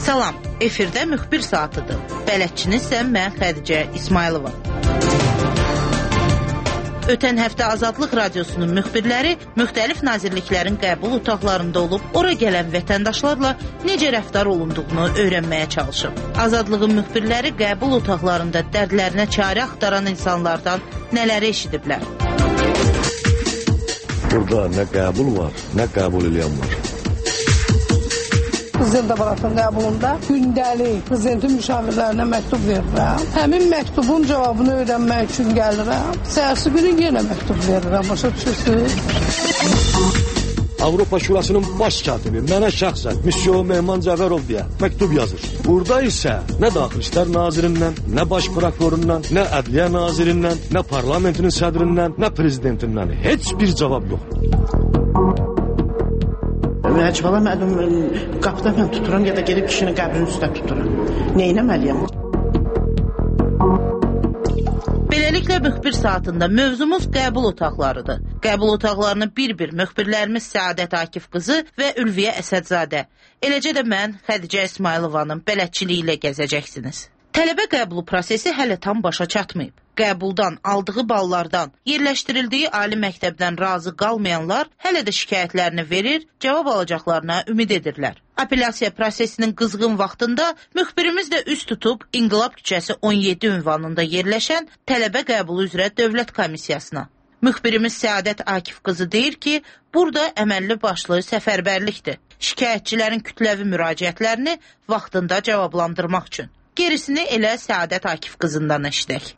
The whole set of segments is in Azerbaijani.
Salam, efirdə müxbir saatıdır. Bələdçiniz isə mən Xədicə İsmailova. Ötən həftə Azadlıq Radiosunun müxbirləri müxtəlif nazirliklərin qəbul otaqlarında olub, ora gələn vətəndaşlarla necə rəftar olunduğunu öyrənməyə çalışıb. Azadlığın müxbirləri qəbul otaqlarında dərdlərinə çarə axtaran insanlardan nələri eşidiblər? Burada nə qəbul var, nə qəbul edən var. Prezident aparatının qəbulunda gündəlik prezidentin müşavirlərinə məktub verirəm. Həmin məktubun cavabını öyrənmək üçün gəlirəm. Səhərsi günü yenə məktub verirəm. Başa düşürsünüz? Avropa Şurasının baş katibi mənə şəxsən Müsyo Mehman Cəvərov deyə məktub yazır. Burada isə nə Daxili İşlər Nazirindən, nə Baş Prokurorundan, nə Ədliyyə Nazirindən, nə parlamentinin sədrindən, nə prezidentindən heç bir cavab yoxdur. Əcəba məlum qapıda mən tuturam ya da gedib kişinin qəbrinin üstə tuturam. Neynəməliyəm? Beləliklə müxbir saatında mövzumuz qəbul otaqlarıdır. Qəbul otaqlarını bir-bir müxbirlərimiz Səadət Akif qızı və Ülviyə Əsədzadə, eləcə də mən Xədicə İsmailovanın bələdçiliyi ilə gəzəcəksiniz. Tələbə qəbulu prosesi hələ tam başa çatmayıb. Qəbuldan, aldığı ballardan, yerləşdirildiyi ali məktəbdən razı qalmayanlar hələ də şikayətlərini verir, cavab alacaqlarına ümid edirlər. Apellyasiya prosesinin qızğın vaxtında müxbirimiz də üst tutub İnqilab küçəsi 17 ünvanında yerləşən tələbə qəbulu üzrə Dövlət Komissiyasına. Müxbirimiz Səadət Akif qızı deyir ki, burada əməlli başlı səfərbərlikdir. Şikayətçilərin kütləvi müraciətlərini vaxtında cavablandırmaq üçün. Gerisini elə Səadət Akif qızından eşidək.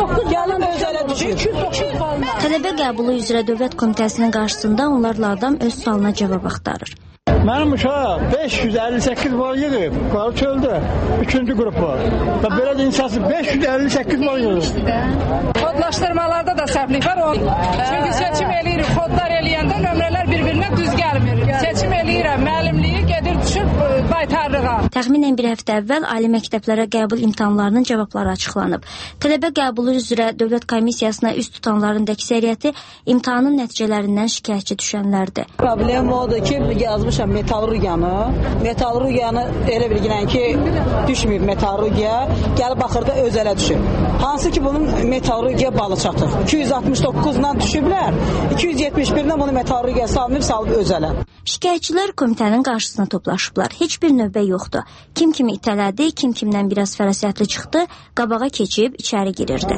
Tələbə qəbulu üzrə Dövlət Komitəsinin qarşısında onlarla adam öz sualına cavab axtarır. Mənim uşaq 558 bal yığıb, qalıb çöldə, 3-cü qrup var. Və belə də insası 558 bal yığıb. Kodlaşdırmalarda da səhvlik var. Çünki seçim eləyirik, kodlar eləyəndə nömrələr bir-birinə düz gəlmir. Seçim eləyirəm, müəllimliyi gedir düşüb baytarlığa. Təxminən bir həftə əvvəl ali məktəblərə qəbul imtahanlarının cavabları açıqlanıb. Tələbə qəbulu üzrə Dövlət Komissiyasına üst tutanların da əksəriyyəti imtahanın nəticələrindən şikayətçi düşənlərdir. Problem odur ki, yazmışam metalurgiyanı elə bilginən ki, düşməyib metalurgiya, gəlib baxırda özələ düşüb. Hansı ki, bunun metalurgiya balı çatır. 269-dan düşüblər, 271-dən bunu metalurgiya salıb özələ. Şikayətçilər komitənin qarşısına toplaşıblar. Heç bir növbə yoxdur. Kim kimi itələdi, kim kimdən biraz fərasətli çıxdı, qabağa keçib içəri girirdi.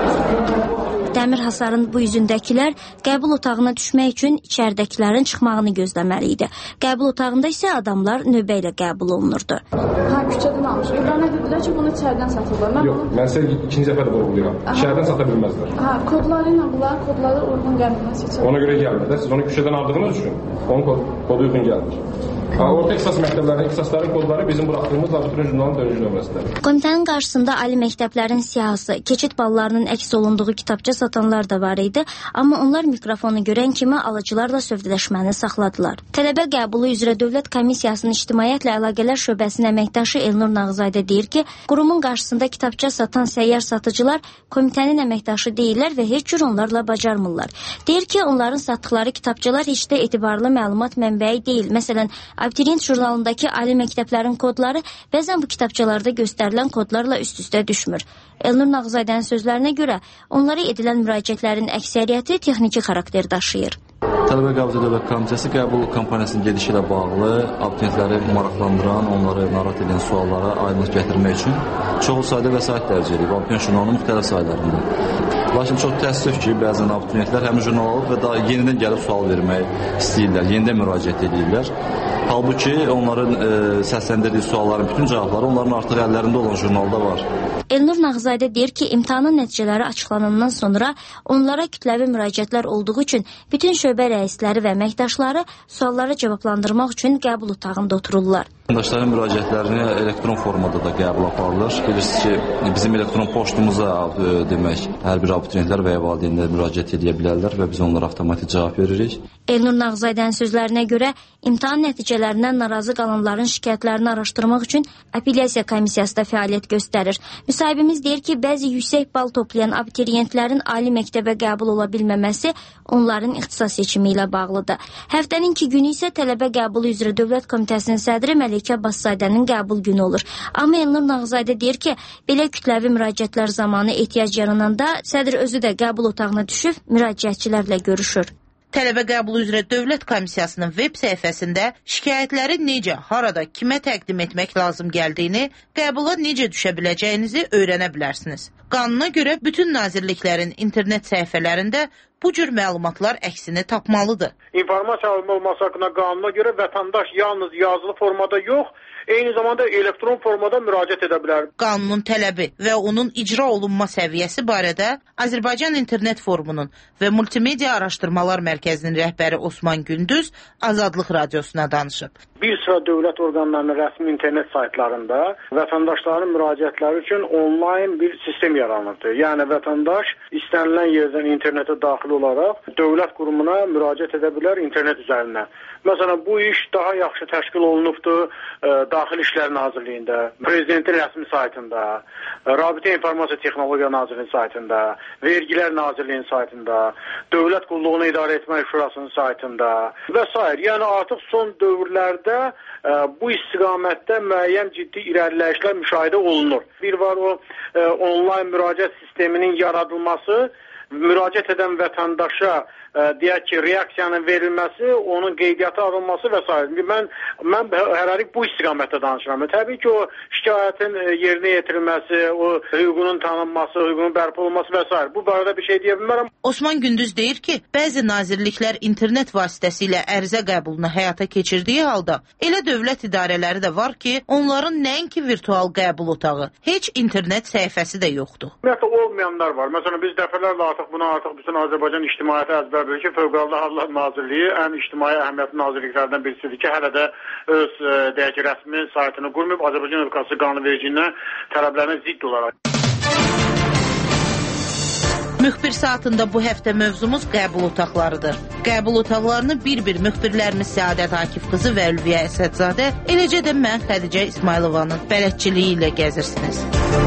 Dəmir hasarın bu yüzündəkilər qəbul otağına düşmək üçün içəridəkilərin çıxmağını gözləməli idi. Qəbul otağında isə adamlar növbə ilə qəbul olunurdu. Küçədən almış. İbrahimə dedilər ki, bunu içəridən satırlar. Yox, mən sizə ikinci dəfə də vurğulayıram. İçəridən sata bilməzlər. Kodları ilə bunlar, kodları uyğun gəlmir. Ona görə gəlmir də. Siz onu küçədən aldığınız üçün onun kodu uyğun gəlmir. Orta ixtisas məktəblərinin ixtisasların kodları bizim buraxdığımız abituriyent jurnalının dördüncü nömrəsidir. Komitənin qarşısında ali məktəblərin siyahısı, keçid ballarının əks olunduğu kitabça satanlar da var idi, amma onlar mikrofonu görən kimi alıcılarla sövdələşməni saxladılar. Tələbə qəbulu üzrə Dövlət Komissiyasının İctimaiyyətlə Əlaqələr Şöbəsinin əməkdaşı Elnur Nağızadə deyir ki, qurumun qarşısında kitabça satan səyyar satıcılar komitənin əməkdaşı deyirlər və heç cür onlarla bacarmırlar. Deyir ki, onların satdıqları kitabçalar heç də etibarlı məlumat mənbəyi deyil. Məsələn, Abituriyent jurnalındakı ali məktəblərin kodları bəzən bu kitabçalarda göstərilən kodlarla üst-üstə düşmür. Elnur Nağızadənin sözlərinə görə onlara edilən müraciətlərin əksəriyyəti texniki xarakter daşıyır. Tələbə qəbulu Dövlət Komitəsi qəbul kampaniyasının gedişi ilə bağlı abituriyentləri maraqlandıran, onları narahat edən suallara aydınlıq gətirmək üçün çoxlu sayda vəsait dərc edib abituriyent jurnalının müxtəlif saylarında. Lakin çox təəssüf ki, bəzən abituriyentlər həmin jurnal alıb və daha yenidən gəlib sual vermək istəyirlər, yenidən müraciət edirlər. Halbuki onların səsləndirdiyi sualların bütün cavabları onların artıq əllərində olan jurnalda var. Elnur Nağızadə deyir ki, imtahanın nəticələri açıqlanandan sonra onlara kütləvi müraciətlər olduğu üçün bütün şöbə rəisləri və əməkdaşları suallara cavablandırmaq üçün qəbul otağında otururlar. Vətəndaşların müraciətlərini elektron formada da qəbul aparılır. Bilirsiniz ki, bizim elektron poçtumuza demək, hər bir abituriyentlər və ya valideynlər müraciət edə bilərlər və biz onlara avtomatik cavab veririk. Elnur Nağızadənin sözlərinə görə imtahan nəticələrindən narazı qalanların şikayətlərini araşdırmaq üçün Apellyasiya Komissiyası da fəaliyyət göstərir. Müsahibimiz deyir ki, bəzi yüksək bal toplayan abituriyentlərin ali məktəbə qəbul ola bilməməsi onların ixtisas seçimi ilə bağlıdır. Həftənin 2 günü isə tələbə qəbulu üzrə Dövlət Komitəsinin sədri Məlik Məlikə Bassazadənin qəbul günü olur. Amma Elnur Nağzadə deyir ki, belə kütləvi müraciətlər zamanı ehtiyac yarananda sədr özü də qəbul otağına düşüb müraciətçilərlə görüşür. Tələbə qəbulu üzrə Dövlət Komissiyasının web səhifəsində şikayətləri necə, harada, kimə təqdim etmək lazım gəldiyini, qəbula necə düşə biləcəyinizi öyrənə bilərsiniz. Qanuna görə bütün nazirliklərin internet səhifələrində bu cür məlumatlar əksini tapmalıdır. İnformasiya olması haqqında qanuna görə vətəndaş yalnız yazılı formada yox, eyni zamanda elektron formada müraciət edə bilər. Qanunun tələbi və onun icra olunma səviyyəsi barədə Azərbaycan İnternet Forumunun və Multimedia Araşdırmalar Mərkəzinin rəhbəri Osman Gündüz Azadlıq Radiosuna danışıb. Bir sıra dövlət orqanlarının rəsmi internet saytlarında vətəndaşların müraciətləri üçün onlayn bir sistem yaranırdı. Yəni vətəndaş istənilən yerdən internetə daxil olaraq dövlət qurumuna müraciət edə bilər internet üzərindən. Məsələn, bu iş daha yaxşı təşkil olunubdur Daxili İşlər Nazirliyində, Prezidentin rəsmi saytında, Rabitə İnformasiya Texnologiya Nazirliyinin saytında, Vergilər Nazirliyinin saytında, Dövlət Qulluğunu İdarə Etmə Şurasının saytında və s. Yəni artıq son dövrlərdə bu istiqamətdə müəyyən ciddi irəliləyişlər müşahidə olunur. Bir var o onlayn müraciət sisteminin yaradılması, müraciət edən vətəndaşa deyək ki, reaksiyanın verilməsi, onun qeydiyyata alınması və s. Mən hələlik bu istiqamətdə danışıram. Təbii ki, o şikayətin yerinə yetirilməsi, o hüququnun tanınması, hüququnun bərpa olunması və s. Bu barədə bir şey deyə bilmərəm. Osman Gündüz deyir ki, bəzi nazirliklər internet vasitəsilə ərizə qəbulunu həyata keçirdiyi halda, elə dövlət idarələri də var ki, onların nəinki virtual qəbul otağı, heç internet səhifəsi də yoxdur. Ümumiyyətlə olmayanlar var. Məsələn, biz dəfələrlə artıq bütün Azərbaycan ictimaiyyəti əzbər ki, Fövqəladə Hallar Nazirliyi ən ictimai əhəmiyyətli nazirliklərdən birisidir ki, hələ də öz deyək ki, rəsmi saytını qurmayıb, Azərbaycan Respublikası qanunvericiliyindən tələblərinə zidd olaraq. Müxbir saatında bu həftə mövzumuz qəbul otaqlarıdır. Qəbul otaqlarını bir-bir müxbirlərimiz Səadət Akif qızı və Ülviyə Əsədzadə, eləcə də mən Xədicə İsmailovanın bələdçiliyi ilə gəzirsiniz.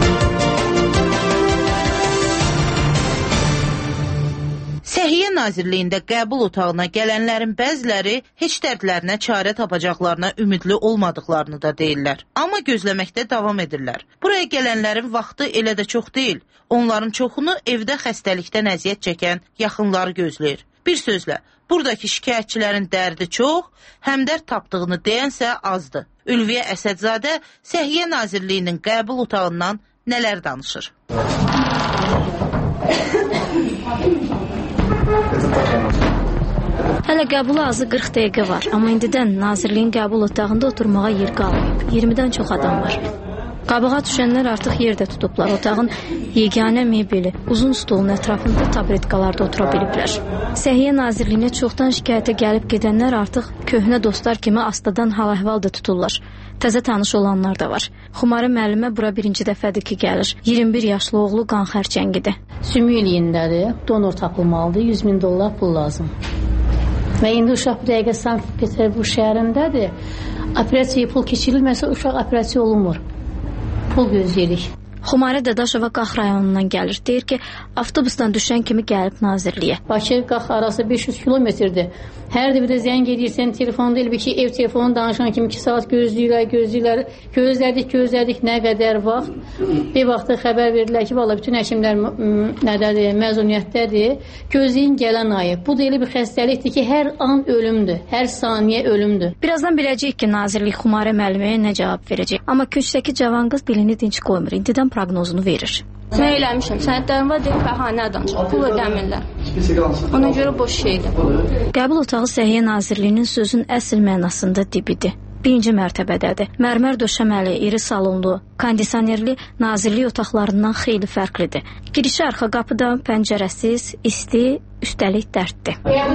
Səhiyyə Nazirliyində qəbul otağına gələnlərin bəziləri heç dərdlərinə çarə tapacaqlarına ümidli olmadıqlarını da deyirlər. Amma gözləməkdə davam edirlər. Buraya gələnlərin vaxtı elə də çox deyil. Onların çoxunu evdə xəstəlikdən əziyyət çəkən yaxınları gözləyir. Bir sözlə, buradakı şikayətçilərin dərdi çox, həmdərd tapdığını deyənsə azdır. Ülviyə Əsədzadə Səhiyyə Nazirliyinin qəbul otağından nələr danışır? Hələ qəbula azı 40 dəqiqə var, amma indidən nazirliyin qəbul otağında oturmağa yer qalmayıb. 20-dən çox adam var. Qabağa düşənlər artıq yerdə tutublar. Otağın yeganə mebeli, uzun stolun ətrafında tabletkalarda otura biliblər. Səhiyyə Nazirliyinə çoxdan şikayətə gəlib gedənlər artıq köhnə dostlar kimi astadan hal-əhval da tuturlar. Təzə tanış olanlar da var. Xumarə müəllimə bura birinci dəfədir ki, gəlir. 21 yaşlı oğlu qan xərçəngidir. Sümük iliyindədir, donor tapılmalıdır, $100.000 pul lazım. Və indi uşaq bir dəqiqə Sankt-Peterburq şəhərindədir. Operasiya pul keçirilməsə uşaq operasiya olunmur. Pul gözləyirik. Xumarə Dadaşova Qax rayonundan gəlir. Deyir ki, avtobusdan düşən kimi gəlib nazirliyə. Bakı Qax arası 500 kilometrdir. Hər də bir də zəng edirsən, telefonda elə bir ki, ev telefonu danışan kimi 2 saat gözləyirlər. Gözlədik, nə qədər vaxt. Bir vaxtda xəbər verdilər ki, valla bütün həkimlər nədədir, məzuniyyətdədir. Gözləyin gələn ayı. Bu da elə bir xəstəlikdir ki, hər an ölümdür, hər saniyə ölümdür. Birazdan biləcəyik ki, nazirlik Xumarə müəlliməyə nə cavab verəcək. Amma küçdəki cavan qız dilini dinç qoymur. İndidən proqnozunu verir. Mən eləmişəm. Sənədlərim var, deyib bəhanə danışır. Pul ödəmirlər. Ona görə boş şeydir. Qəbul otağı Səhiyyə Nazirliyinin sözün əsl mənasında dibidir. Birinci mərtəbədədir. Mərmər döşəməli, iri salonlu, kondisionerli nazirlik otaqlarından xeyli fərqlidir. Girişi arxa qapıda, pəncərəsiz, isti, üstəlik dərddir.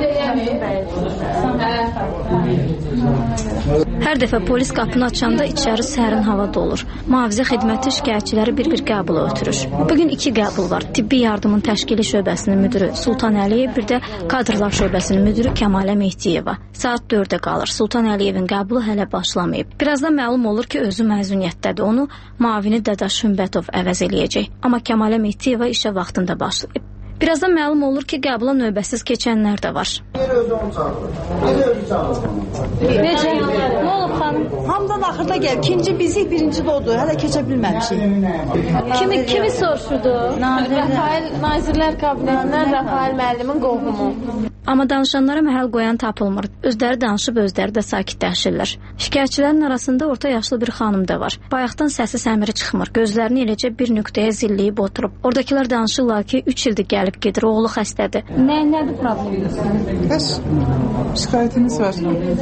Hər dəfə polis qapını açanda içəri sərin havada olur. Mühafizə xidməti şikayətçiləri bir-bir qəbula ötürür. Bugün 2 qəbul var. Tibbi yardımın təşkili şöbəsinin müdürü Sultan Əliyev, bir də kadrlar şöbəsinin müdürü Kəmalə Mehdiyeva. Saat 4-də qalır. Sultan Əliyevin qəbulu hələ başlamayıb. Birazdan məlum olur ki, özü məzuniyyətdədir. Onu müavini Dadaş Hümbətov əvəz eləyəcək. Amma Kəmalə Mehdiyeva işə vaxtında başlayıb. Birazdan məlum olur ki, qəbula növbəsiz keçənlər də var. Necə? Nə olub xanım? Hamıdan axırda gəl. İkinci bizik, birinci də odur. Hələ keçə bilməmişik. Kimi soruşurdu? Rafael Nazirlər Kabinetindən Rafael müəllimin qohumu. Amma danışanlara məhəl qoyan tapılmır. Özləri danışıb özləri də sakitləşirlər. Şikayətçilərin arasında orta yaşlı bir xanım da var. Bayaqdan səsi səmiri çıxmır. Gözlərini eləcə bir nöqtəyə zilləyib oturub. Oradakılar danışırlar ki, 3 ildir gəlib gedir, oğlu xəstədir. Nədir probleminiz? Bəs şikayətimiz var.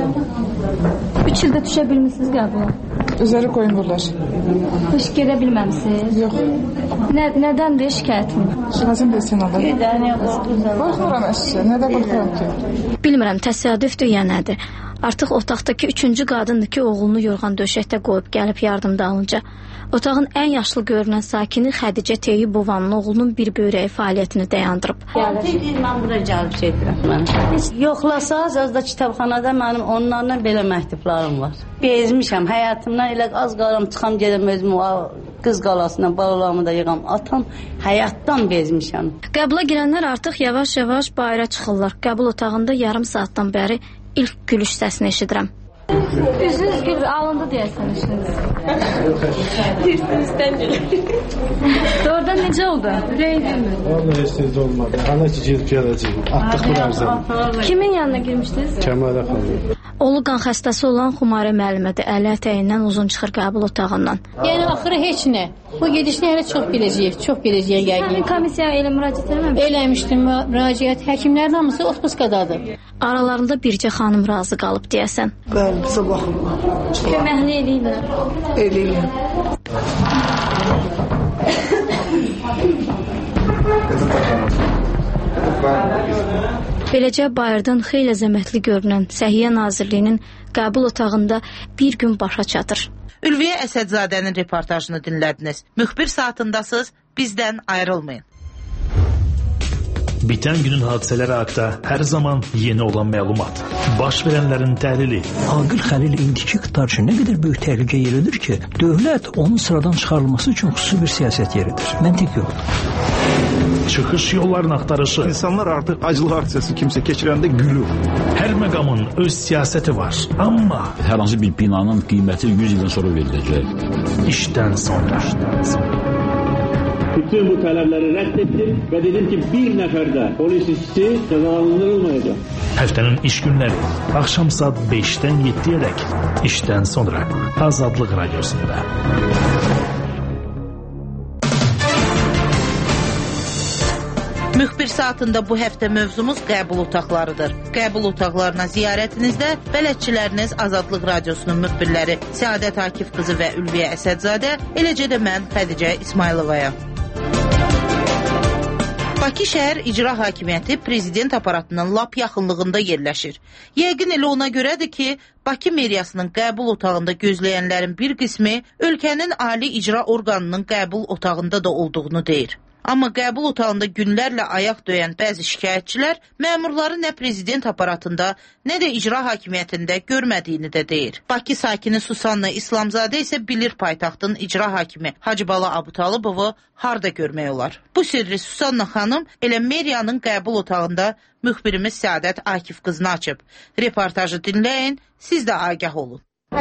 3 ildə düşə bilmişsiniz qəbula? Üzəri qoymurlar. Heç gedə bilməmisiniz? Yox. Nədəndir şikayətiniz? Lazım desin Allah. Qorxmuram əşya, nədə qorxuram ki? Bilmirəm, təsadüfdür ya nədir. Artıq otaqdakı 3-cü qadındır ki, oğlunu yorğan döşəkdə qoyub gəlib yardımda alınca. Otağın ən yaşlı görünən sakini Xədicə Teyyibovanın oğlunun bir böyrəyi fəaliyyətini dayandırıb. Mən bura gəlib gedirəm. Yoxlasaz, az da kitabxanada mənim onlarla belə məktublarım var. Bezmişəm, həyatımdan elə az qalam çıxam gedəm özümü qız qalasından balalarımı da yığam. Atam həyatdan bezmişəm. Qəbula girənlər artıq yavaş-yavaş bayıra çıxırlar. Qəbul otağında yarım saatdan bəri ilk gülüş səsini eşidirəm. Üzünüz gül alındı deyəsən işiniz. Üstünüzdən gülür. Doğrudan necə oldu? Ürəyindimi? Vallahi heç necə olmadı. Hala ki gedib gələcək. Atdıq bir ərzəni. Kimin yanına girmişdiniz? Kəmalə xanım. Oğlu qan xəstəsi olan Xumarə müəllimədir. Əli ətəyindən uzun çıxır qəbul otağından. Yəni axırı heç nə. Bu gedişini hələ çox biləcəyik yəqin. Komissiyaya elə müraciət eləməmişdim. Eləmişdim müraciət. Həkimlərin hamısı otpuskadadır. Aralarında bircə xanım razı qalıb deyəsən. Bəli, sabah. Köməkli eləyirlər. Eləyirlər. Beləcə bayırdan xeyli zəhmətli görünən Səhiyyə Nazirliyinin qəbul otağında bir gün başa çatır. Ülviyə Əsədzadənin reportajını dinlədiniz. Müxbir saatındasınız, bizdən ayrılmayın. Bitən günün hadisələri haqqında hər zaman yeni olan məlumat. Baş verənlərin təhlili. Aqil Xəlil indiki iqtidar üçün nə qədər böyük təhlükə yeridir ki, dövlət onun sıradan çıxarılması üçün xüsusi bir siyasət yeridir. Məntiq yoxdur. Çıxış yollarını axtarışı. İnsanlar artıq acılıq aksiyası kimsə keçirəndə gülür. Hər məqamın öz siyasəti var, amma hər hansı bir binanın qiyməti 100 ildən sonra veriləcək. İşdən sonra. Bütün bu tələbləri rədd etdim və dedim ki, bir nəfər də polis işçisi cəzalandırılmayacaq. Həftənin iş günləri axşam saat 5-dən 7-yədək işdən sonra Azadlıq Radiosunda. Müxbir saatında bu həftə mövzumuz qəbul otaqlarıdır. Qəbul otaqlarına ziyarətinizdə bələdçiləriniz Azadlıq Radiosunun müxbirləri Səadət Akif qızı və Ülviyə Əsədzadə, eləcə də mən Xədicə İsmayılovaya. Bakı şəhər icra hakimiyyəti prezident aparatının lap yaxınlığında yerləşir. Yəqin elə ona görədir ki, Bakı meriyasının qəbul otağında gözləyənlərin bir qismi ölkənin ali icra orqanının qəbul otağında da olduğunu deyir. Amma qəbul otağında günlərlə ayaq döyən bəzi şikayətçilər məmurları nə prezident aparatında, nə də icra hakimiyyətində görmədiyini də deyir. Bakı sakini Susanna İslamzadə isə bilir paytaxtın icra hakimi Hacıbala Abutalıbovu harda görmək olar. Bu sirri Susanna xanım elə meriyanın qəbul otağında müxbirimiz Səadət Akif qızını açıb. Reportajı dinləyin, siz də agah olun.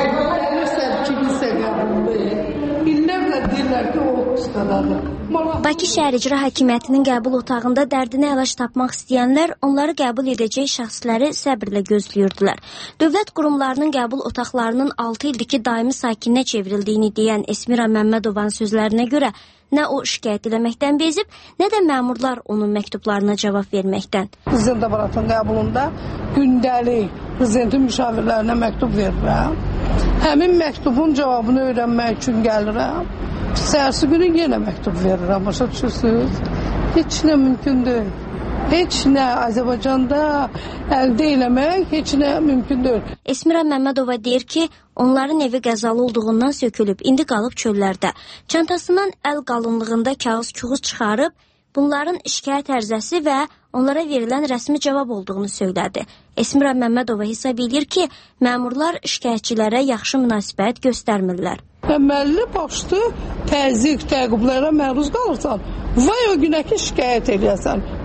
Bakı şəhər icra hakimiyyətinin qəbul otağında dərdinə əlac tapmaq istəyənlər onları qəbul edəcək şəxsləri səbrlə gözləyirdilər. Dövlət qurumlarının qəbul otaqlarının 6 ildir ki, daimi sakininə çevrildiyini deyən Esmira Məmmədovanın sözlərinə görə nə o şikayət eləməkdən bezib, nə də məmurlar onun məktublarına cavab verməkdən. Prezident aparatının qəbulunda gündəlik prezidentin müşavirlərinə məktub verirəm. Həmin məktubun cavabını öyrənmək üçün gəlirəm. Səhərsi günü yenə məktub verirəm, başa düşürsünüz? Heç nə mümkün deyil. Heç nə Azərbaycanda əldə eləmək heç nə mümkün deyil. Esmira Məmmədova deyir ki, onların evi qəzalı olduğundan sökülüb, indi qalıb çöllərdə. Çantasından əl qalınlığında kağız-küğüz çıxarıb, bunların şikayət ərizəsi və onlara verilən rəsmi cavab olduğunu söylədi. Esmira Məmmədova hesab edir ki, məmurlar şikayətçilərə yaxşı münasibət göstərmirlər. Əməlli başlı təzyiq, təqiblərə məruz qalırsan, vay o günə ki şikayət edəsən.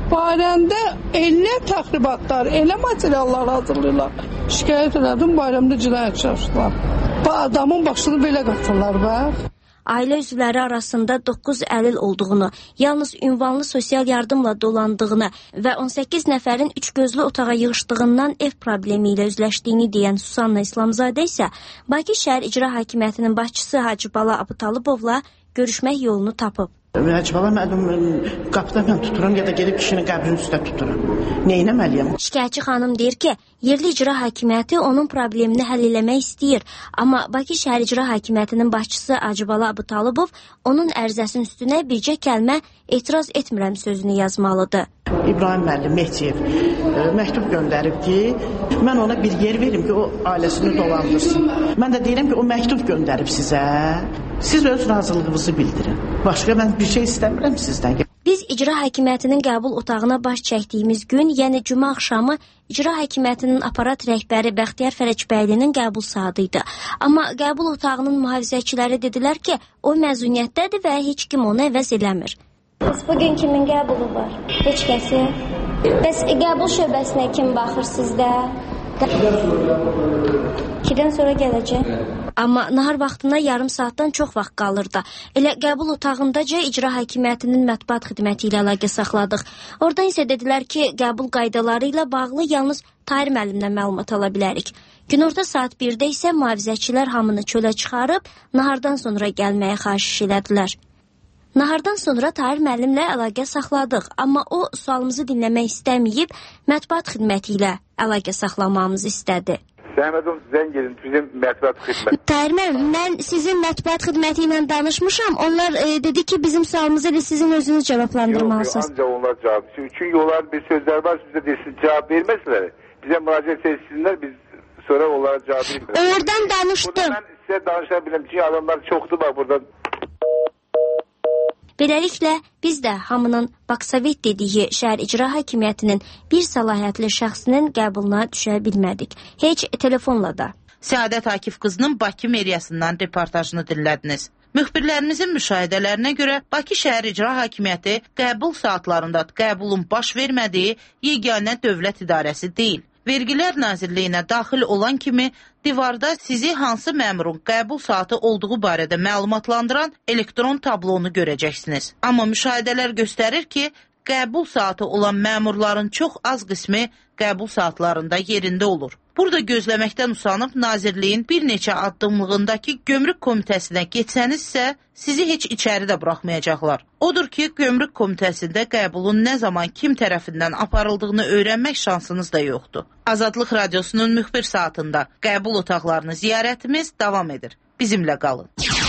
Bayramda elə təxribatlar, elə materiallar hazırlayırlar. Şikayət elədim, bayramda cinayət çalışdılar. Bu adamın başını belə qatırlar, bax. Ailə üzvləri arasında 9 əlil olduğunu, yalnız ünvanlı sosial yardımla dolandığını və 18 nəfərin 3 gözlü otağa yığışdığından ev problemi ilə üzləşdiyini deyən Susanna İslamzadə isə Bakı şəhər icra hakimiyyətinin başçısı Hacı Bala Abutalıbovla görüşmək yolunu tapıb. Hacı Bala müəllim qapıda mən tuturam ya da gedib kişinin qəbrinin üstə tuturam. Neynəməliyəm? Şikayətçi xanım deyir ki, yerli icra hakimiyyəti onun problemini həll eləmək istəyir. Amma Bakı şəhər icra hakimiyyətinin başçısı Hacı Bala Abutalıbov onun ərizəsinin üstünə bircə kəlmə etiraz etmirəm sözünü yazmalıdır. İbrahim müəllim Mehdiyev məktub göndərib ki, mən ona bir yer verim ki, o ailəsini dolandırsın. Mən də deyirəm ki, o məktub göndərib sizə. Siz öz razılığınızı bildirin. Başqa mən bir şey istəmirəm sizdən. Biz icra hakimiyyətinin qəbul otağına baş çəkdiyimiz gün, yəni cümə axşamı icra hakimiyyətinin aparat rəhbəri Bəxtiyar Fərəcbəylinin qəbul saatı idi. Amma qəbul otağının mühafizəçiləri dedilər ki, o məzuniyyətdədir və heç kim onu əvəz eləmir. Bəs bugün kimin qəbulu var? Heç kəsi. Bəs qəbul şöbəsinə kim baxır sizdə? 2-dən sonra gələcək. Amma nahar vaxtına yarım saatdan çox vaxt qalırdı. Elə qəbul otağındaca icra hakimiyyətinin mətbuat xidməti ilə əlaqə saxladıq. Oradan isə dedilər ki, qəbul qaydaları ilə bağlı yalnız Tahir müəllimdən məlumat ala bilərik. Günorta saat 1-də isə mühafizəçilər hamını çölə çıxarıb, nahardan sonra gəlməyə xahiş elədilər. Nahardan sonra Tahir müəllimlə əlaqə saxladıq, amma o sualımızı dinləmək istəməyib, mətbuat xidməti ilə əlaqə saxlamamızı istədi. Zəhmət olun, zəng edin bizim mətbuat xidməti. Tahir müəllim, mən sizin mətbuat xidməti ilə danışmışam. Onlar dedi ki, bizim sualımızı elə sizin özünüz cavablandırmalısınız. Yox, ancaq onlar cavab. Çünki onlar bir sözlər var, sizə desin, cavab verməsələr. Bizə müraciət etsinlər, biz sonra onlara cavab verməsələr. Oradan danışdım. Burada mən sizə danışa biləm ki, adamlar çoxdur bax burada. Beləliklə, biz də hamının Baksovet dediyi şəhər icra hakimiyyətinin bir səlahiyyətli şəxsinin qəbuluna düşə bilmədik. Heç telefonla da. Səadət Akif qızının Bakı meriyasından reportajını dinlədiniz. Müxbirlərimizin müşahidələrinə görə Bakı şəhər icra hakimiyyəti qəbul saatlarında qəbulun baş vermədiyi yeganə dövlət idarəsi deyil. Vergilər Nazirliyinə daxil olan kimi divarda sizi hansı məmurun qəbul saatı olduğu barədə məlumatlandıran elektron tablonu görəcəksiniz. Amma müşahidələr göstərir ki, qəbul saatı olan məmurların çox az qismi qəbul saatlarında yerində olur. Burada gözləməkdən usanıb Nazirliyin bir neçə addımlığındakı gömrük komitəsinə getsənizsə, sizi heç içəri də buraxmayacaqlar. Odur ki, gömrük komitəsində qəbulun nə zaman kim tərəfindən aparıldığını öyrənmək şansınız da yoxdur. Azadlıq Radiosunun müxbir saatında qəbul otaqlarını ziyarətimiz davam edir. Bizimlə qalın.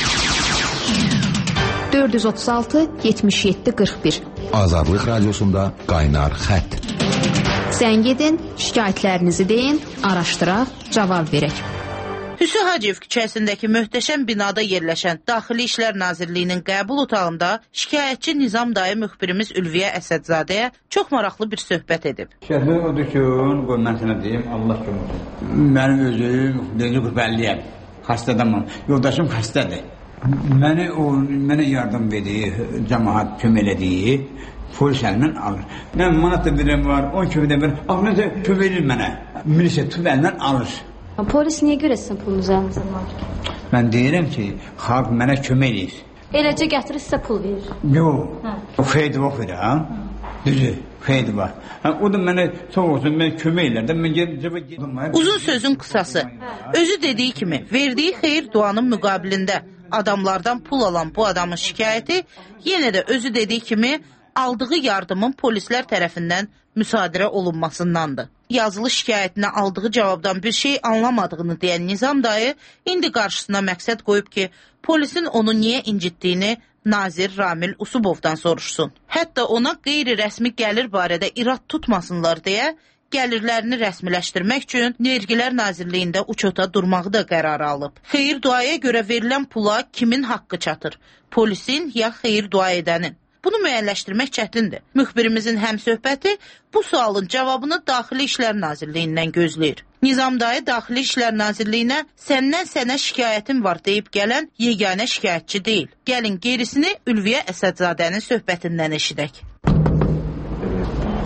436-77-41 Azadlıq Radiosunda qaynar xətt. Zəng edin, şikayətlərinizi deyin, araşdıraq, cavab verək. Hüsü Hacıyev küçəsindəki möhtəşəm binada yerləşən Daxili İşlər Nazirliyinin qəbul otağında şikayətçi Nizam dayı müxbirimiz Ülviyə Əsədzadəyə çox maraqlı bir söhbət edib. Şəhər odur ki, qoy mən sənə deyim, Allah kömək. Mənim özüm necə qürbəliyəm, xəstədəməm, yoldaşım xəstədir. Mənə yardım verir, cəmaat kömək elədiyi, polis əlindən alır. Mən manat da verirəm var, 10 kömək də verir, necə kömək edir mənə, milisiya tüb əlindən alır. Polis niyə görə sizin pulunuzu əlinizdən alır? Mən deyirəm ki, xalq mənə kömək edir. Eləcə gətirir sizə pul verir? Yox, o xeydi var verir, ha? Düzü, xeydi var. O da mənə çox olsun, mən kömək elər də, mən gedim. Uzun sözün qısası, özü dediyi kimi, verdiyi xeyir duanın müqabilində adamlardan pul alan bu adamın şikayəti yenə də özü dediyi kimi aldığı yardımın polislər tərəfindən müsadirə olunmasındandır. Yazılı şikayətinə aldığı cavabdan bir şey anlamadığını deyən Nizam dayı indi qarşısına məqsəd qoyub ki, polisin onu niyə incitdiyini Nazir Ramil Usubovdan soruşsun. Hətta ona qeyri-rəsmi gəlir barədə irad tutmasınlar deyə gəlirlərini rəsmiləşdirmək üçün Vergilər Nazirliyində uçota durmağı da qərara alıb. Xeyir duaya görə verilən pula kimin haqqı çatır? Polisin ya xeyir dua edənin? Bunu müəyyənləşdirmək çətindir. Müxbirimizin həmsöhbəti bu sualın cavabını Daxili İşlər Nazirliyindən gözləyir. Nizam dayı Daxili İşlər Nazirliyinə səndən sənə şikayətin var deyib gələn yeganə şikayətçi deyil. Gəlin gerisini Ülviyə Əsədzadənin söhbətindən eşidək.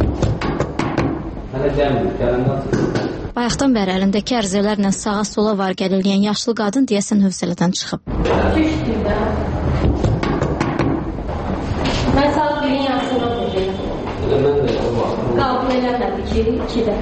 Bayaqdan bəri əlindəki ərizələrlə sağa sola var gəl eləyən yaşlı qadın deyəsən hövsələdən çıxıb. Mən sağ birin yansına qəbul eləmədi ki, 2-də.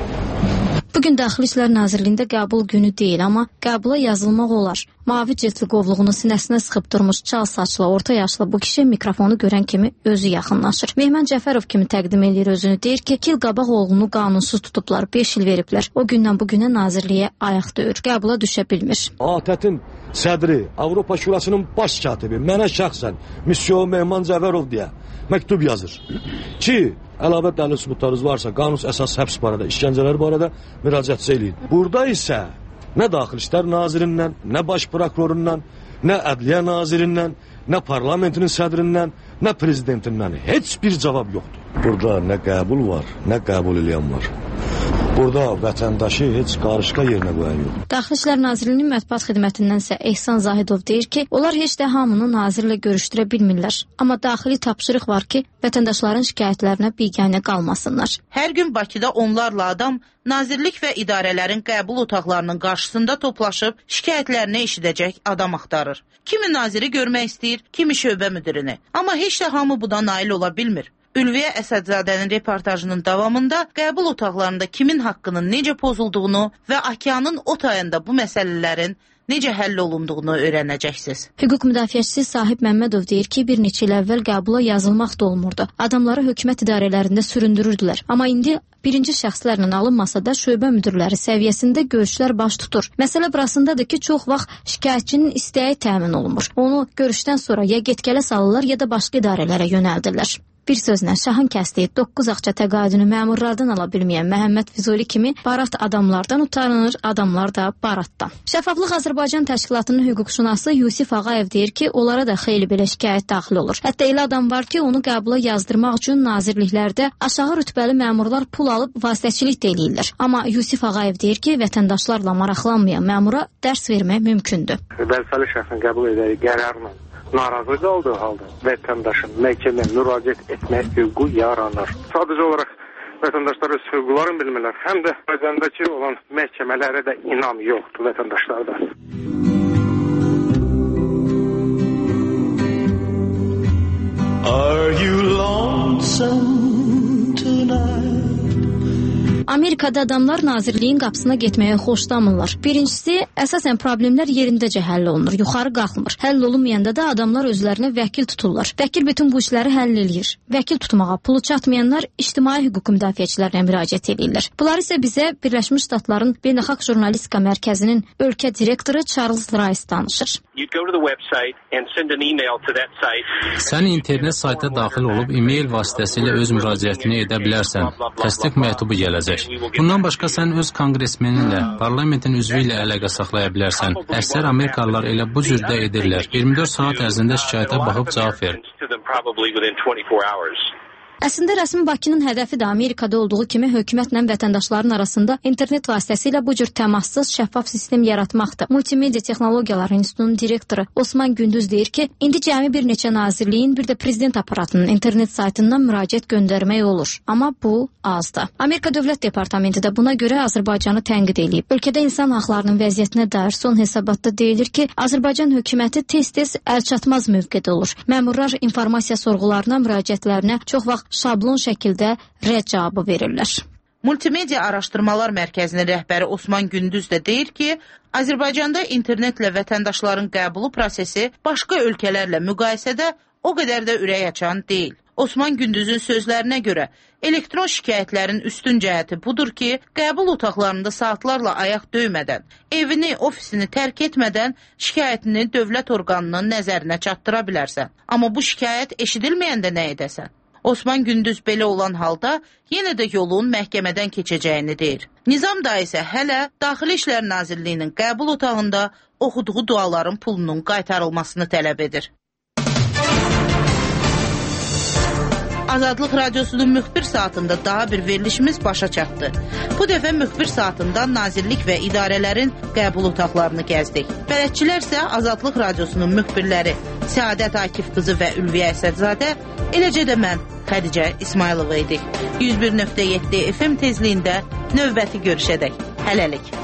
Bugün Daxili İşlər Nazirliyində qəbul günü deyil, amma qəbula yazılmaq olar. Mavi ciltli qovluğunu sinəsinə sıxıb durmuş çal saçlı, orta yaşlı bu kişi mikrofonu görən kimi özü yaxınlaşır. Mehman Cəfərov kimi təqdim edir özünü, deyir ki, 2 il qabaq oğlunu qanunsuz tutublar, 5 il veriblər. O gündən bu günə nazirliyə ayaq döyür, qəbula düşə bilmir. ATƏT-in sədri, Avropa Şurasının baş katibi mənə şəxsən Müsyo Mehman Cəfərov deyə məktub yazır ki, əlavə dəlil sübutlarınız varsa, qanunsuz əsas həbs barədə, işgəncələr barədə müraciət eləyin. Burada isə nə Daxili İşlər Nazirindən, nə Baş Prokurorundan, nə Ədliyyə Nazirindən, nə parlamentinin sədrindən, nə prezidentindən heç bir cavab yoxdur. Burada nə qəbul var, nə qəbul eləyən var. Burada vətəndaşı heç qarışqa yerinə qoyan yox. Daxili İşlər Nazirliyinin mətbuat xidmətindən isə Ehsan Zahidov deyir ki, onlar heç də hamını nazirlə görüşdürə bilmirlər. Amma daxili tapşırıq var ki, vətəndaşların şikayətlərinə biganə qalmasınlar. Hər gün Bakıda onlarla adam nazirlik və idarələrin qəbul otaqlarının qarşısında toplaşıb şikayətlərini eşidəcək adam axtarır. Kimi naziri görmək istəyir, kimi şöbə müdirini. Amma heç də hamı buna nail ola bilmir. Ülviyə Əsədzadənin reportajının davamında qəbul otaqlarında kimin haqqının necə pozulduğunu və okeanın o tayında bu məsələlərin necə həll olunduğunu öyrənəcəksiniz. Hüquq müdafiəçisi Sahib Məmmədov deyir ki, bir neçə il əvvəl qəbula yazılmaq da olmurdu. Adamları hökumət idarələrində süründürürdülər. Amma indi birinci şəxslərlə alınmasa da şöbə müdirləri səviyyəsində görüşlər baş tutur. Məsələ burasındadır ki, çox vaxt şikayətçinin istəyi təmin olunmur. Onu görüşdən sonra ya get-gələ salırlar, ya da başqa idarələrə yönəldirlər. Bir sözlə şahın kəsdiyi 9 ağça təqaüdünü məmurlardan ala bilməyən Məhəmməd Füzuli kimi barat adamlardan utanır, adamlar da baratdan. Şəffaflıq Azərbaycan Təşkilatının hüquqşünası Yusif Ağayev deyir ki, onlara da xeyli belə şikayət daxil olur. Hətta elə adam var ki, onu qəbula yazdırmaq üçün nazirliklərdə aşağı rütbəli məmurlar pul alıb vasitəçilik də eləyirlər. Amma Yusif Ağayev deyir ki, vətəndaşlarla maraqlanmayan məmura dərs vermək mümkündür. Vəzifəli şəxsin qəbul edəyi qərarla narazı qaldığı halda vətəndaşın məhkəməyə müraciət etmək hüququ yaranır. Sadəcə olaraq vətəndaşlar öz hüquqlarını bilmirlər, həm də vətəndəki olan məhkəmələrə də inam yoxdur vətəndaşlarda. Are you lonesome tonight? Amerikada adamlar nazirliyin qapısına getməyə xoşlamırlar. Birincisi, əsasən problemlər yerindəcə həll olunur, yuxarı qalxmır. Həll olunmayanda da adamlar özlərinə vəkil tuturlar. Vəkil bütün bu işləri həll eləyir. Vəkil tutmağa pulu çatmayanlar ictimai hüquq müdafiəçilərinə müraciət edirlər. Bunlar isə bizə Birləşmiş Ştatların Beynəlxalq Jurnalistika Mərkəzinin ölkə direktoru Charles Rice danışır. Sən internet sayta daxil olub e-mail vasitəsilə öz müraciətini edə bilərsən. Təsdiq məktubu gələcək. Bundan başqa sən öz konqresmeninlə, parlamentin üzvü ilə əlaqə saxlaya bilərsən. Əksər Amerikalılar elə bu cürdə edirlər. 24 saat ərzində şikayətə baxıb cavab ver. Əslində rəsmi Bakının hədəfi də Amerikada olduğu kimi hökumətlə vətəndaşların arasında internet vasitəsilə bu cür təmassız, şəffaf sistem yaratmaqdır. Multimedia Texnologiyaları İnstitutunun direktoru Osman Gündüz deyir ki, indi cəmi bir neçə nazirliyin, bir də prezident aparatının internet saytından müraciət göndərmək olur. Amma bu azdır. Amerika Dövlət Departamenti də buna görə Azərbaycanı tənqid edib. Ölkədə insan haqlarının vəziyyətinə dair son hesabatda deyilir ki, Azərbaycan hökuməti tez-tez əlçatmaz mövqedə olur. Məmurlar informasiya sorğularına, müraciətlərinə çox vaxt şablon şəkildə rədd cavabı verirlər. Multimedia Araşdırmalar Mərkəzinin rəhbəri Osman Gündüz də deyir ki, Azərbaycanda internetlə vətəndaşların qəbulu prosesi başqa ölkələrlə müqayisədə o qədər də ürək açan deyil. Osman Gündüzün sözlərinə görə elektron şikayətlərin üstün cəhəti budur ki, qəbul otaqlarında saatlarla ayaq döymədən, evini, ofisini tərk etmədən şikayətini dövlət orqanının nəzərinə çatdıra bilərsən. Amma bu şikayət eşidilməyəndə nə edəsən? Osman Gündüz belə olan halda yenə də yolun məhkəmədən keçəcəyini deyir. Nizam da isə hələ Daxili İşlər Nazirliyinin qəbul otağında oxuduğu duaların pulunun qaytarılmasını tələb edir. Azadlıq Radiosunun müxbir saatında daha bir verilişimiz başa çatdı. Bu dəfə müxbir saatında nazirlik və idarələrin qəbul otaqlarını gəzdik. Bələdçilər isə Azadlıq Radiosunun müxbirləri Səadət Akif qızı və Ülviyə Əsədzadə, eləcə də mən Xədicə İsmailova idi. 101.7 FM tezliyində növbəti görüşədək. Hələlik.